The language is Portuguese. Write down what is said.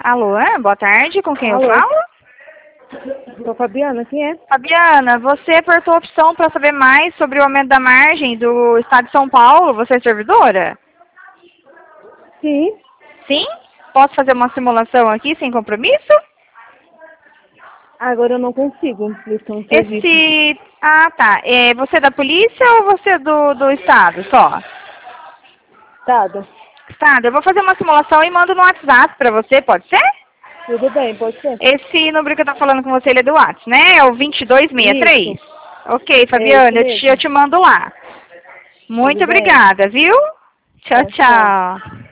Alô, boa tarde, com quem Alô? eu falo? Sou Fabiana, quem é? Fabiana, você apertou a opção para saber mais sobre o aumento da margem do Estado de São Paulo. Você é servidora? Sim. Sim? Posso fazer uma simulação aqui sem compromisso? Agora eu não consigo. Eles estão em serviço. Ah, tá. Você é da polícia ou você é do Estado só? Dado. Estado, eu vou fazer uma simulação e mando no WhatsApp para você, pode ser? Tudo bem, pode ser? Esse número que eu tô falando com você, ele é do WhatsApp, né? É o 2263? Isso. Ok, É isso Fabiana, mesmo. eu te mando lá. Muito Tudo bem. obrigada, viu? Tchau, Tchau, tchau. tchau.